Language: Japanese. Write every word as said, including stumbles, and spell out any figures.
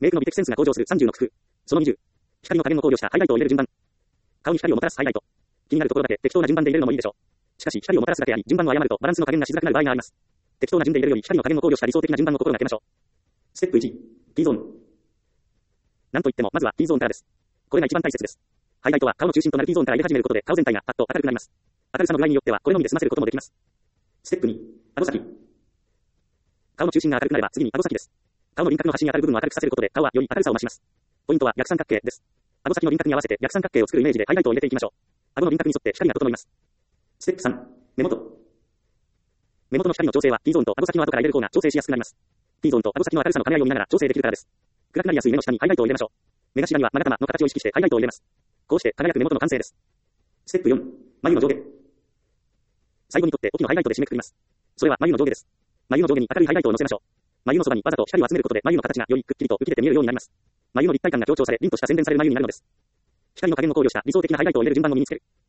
メイクの美的センスが向上するさんじゅうの工夫。そのにじゅう。光の加減を考慮したハイライトを入れる順番。顔に光をもたらすハイライト。気になるところだけ適当な順番で入れるのもいいでしょう。しかし、光をもたらすだけあり、順番を誤るとバランスの加減がしづらくなる場合があります。適当な順で入れるより光の加減を考慮した理想的な順番を心がけましょう。ステップいち。T ゾーン。なんといっても、まずは T ゾーンからです。これが一番大切です。ハイライトは顔の中心となる T ゾーンから入れ始めることで顔全体がパッと明るくなります。明るさの具合によってはこれのみで済ませることもできます。ステップに。顎先。顔の中心が明るくなれば次に顎先です。顔の輪郭の端に当たる部分を明るくさせることで顔はより明るさを増します。ポイントは逆三角形です。顎先の輪郭に合わせて逆三角形を作るイメージでハイライトを入れていきましょう。顎の輪郭に沿って光が整います。ステップさん。目元。目元の光の調整は T ゾーンと顎先の後から入れる方が調整しやすくなります。T ゾーンと顎先の明るさの兼ね合いを見ながら調整できるからです。暗くなりやすい目の下にハイライトを入れましょう。目頭には眼玉の形を意識してハイライトを入れます。こうして輝く目元の完成です。ステップよん。眉の上下。最後にとって大きなハイライトで締めくくります。それは眉の上下です。眉の上下に明るいハイライトを乗せましょう。眉のそばにわざと光を集めることで眉の形がよりくっきりと浮き出て見えるようになります。眉の立体感が強調され、凛とした洗練される眉になるのです。光の加減を考慮した理想的なハイライトを入れる順番を身につける。